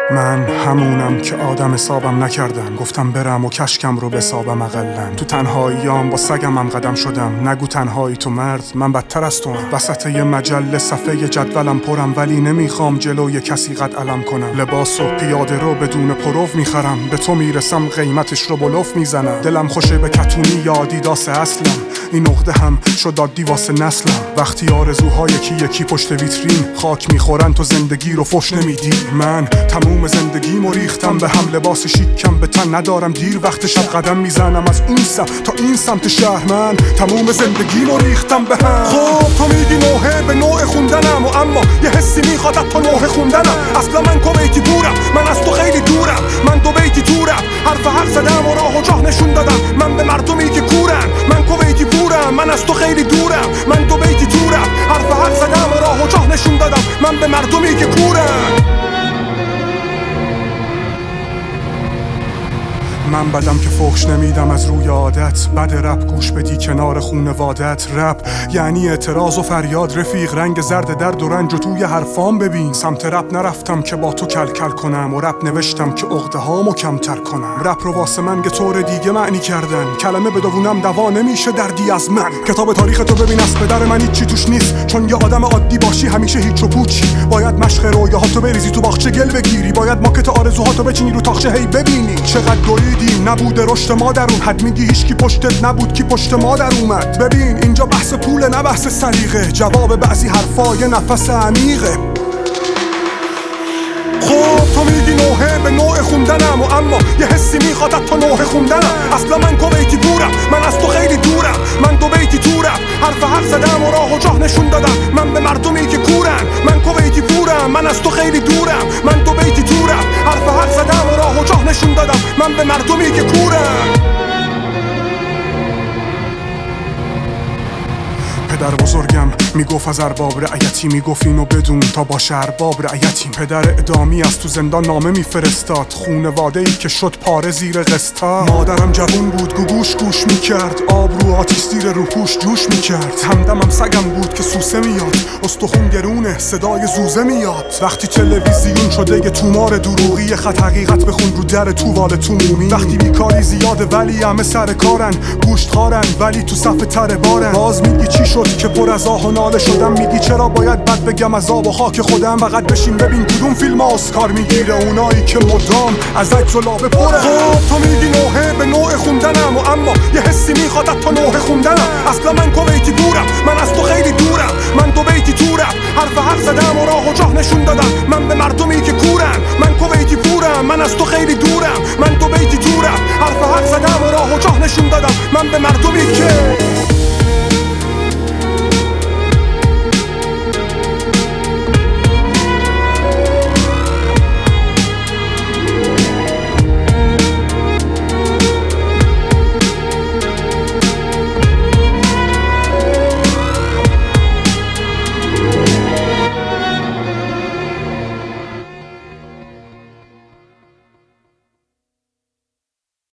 من همونم که آدم حسابم نکردم، گفتم برم و کشکم رو بسابم اقلن. تو تنهاییام با سگمم قدم شدم، نگو تنهایی تو مرد، من بدتر از تو هم. وسط یه مجله صفحه جدولم پرم، ولی نمیخوام جلوی کسی قد علم کنم. لباس و پیاده رو بدون پروف میخرم، به تو میرسم قیمتش رو بلوف میزنم. دلم خوشه به کتونی یا آدیداس اصلم، این نقطه هم شد عادی واسه نسلم. وقتی آرزوهای یکی پشت ویترین خاک میخورن تو زندگی رو فش نمیدی. من تموم زندگیمو ریختم به هم، لباس شیکم به تن ندارم، دیر وقت شب قدم میزنم از این سمت تا این سمت شهر. من تموم زندگیمو ریختم به هم. خب تو میگی نوحه به نوع خوندنم، و اما یه حسی میخواد تا نوحه خوندنم. اصلا من کویتی بورم، من از تو خیلی دورم، من دو بیتی تورم، حرف حق زدم و راه و جاه نشون دادم. من به مردمی که کورن، من کویتی بورم، من از تو خیلی دورم، من دو بیتی تورم، حرف حق زدم و راه و جاه نشون دادم. من به مردمی که کورن. من بدم که فحش نمیدم از روی عادت، بد رپ گوش بدی کنار خونوادت. رپ یعنی اعتراض و فریاد رفیق، رنگ زرد درد و رنج و توی حرفام ببین. سمت رپ نرفتم که با تو کلکل کنم، و رپ نوشتم که عقده هامو کمتر کنم. رپ رو واسه من که طور دیگه معنی کردن، کلمه بدونم دوا نمیشه دردی از من. کتاب تاریخ تو ببین از پدر من هیچی توش نیست، چون یه آدم عادی باشی همیشه هیچ و پوچی. باید مشق رویاهاتو بریزی تو باغچه گل بگیری، باید ماکت آرزوهاتو بچینی رو تاقچه هی ببینی. چقدر نبوده رشد ما درون، حد میگی هیچکی پشتت نبود کی پشت ما در اومد. ببین اینجا بحث پوله نه بحث سلیقه، جواب بعضی حرفا یه نفس عمیقه. خب تو میگی نوحه به نوع خوندنم، و اما یه حسی میخواد تا نوحه خوندنم. اصلا من کویتی بورم، من از تو خیلی دورم، من دو بیتی تورم، حرف حق زدم و راه و جاه نشون دادم. من به مردمی که کورن، من کویتی بورم، من از تو خیلی دورم، من دو بیتی تورم، حرف حق زدم و راه و جاه نشون دادم. من به مردمی که کورن. پدر بزرگم میگفت از ارباب رعیتی، میگفت اینو بدون تا باشه ارباب رعیتیم. پدر اعدامی از تو زندان نامه میفرستاد، خونواده ای که شد پاره زیر قسطا. مادرم جوون بود گوگوش گوش میکرد، آب رو آتیش زیر روپوش جوش میکرد. همدمم سگم بود که سوسه میاد، استخون گرونه صدای زوزه میاد. وقتی تلویزیون شده یه تومار دروغی، خط حقیقت بخون رو در تووال تو مومی. وقتی بیکاری زیاده ولی همه سر کارن، گوشت خارن ولی تو صف تر بارن. باز میگی چی شد که پر از آه و ناله شدم، میگی چرا باید بد بگم از آب و خاک خودم. فقط بشین ببین کدوم فیلم اسکار میگیره، اونایی که مدام از عکس و لابه پره. خب تو میگی نوحه به نوع خوندنم، و اما یه حسی میخواد تا نوحه خوندنم. اصلا من کویتی بورم، من از تو خیلی دورم، من دو بیتی تورم، حرف حق زدم و راه و جاه نشون دادم. من به مردمی که کورن، من کویتی بورم، من از تو خیلی دورم، من دو بیتی تورم، حرف حق زدم و راه و جاه نشون دادم. من به مردمی که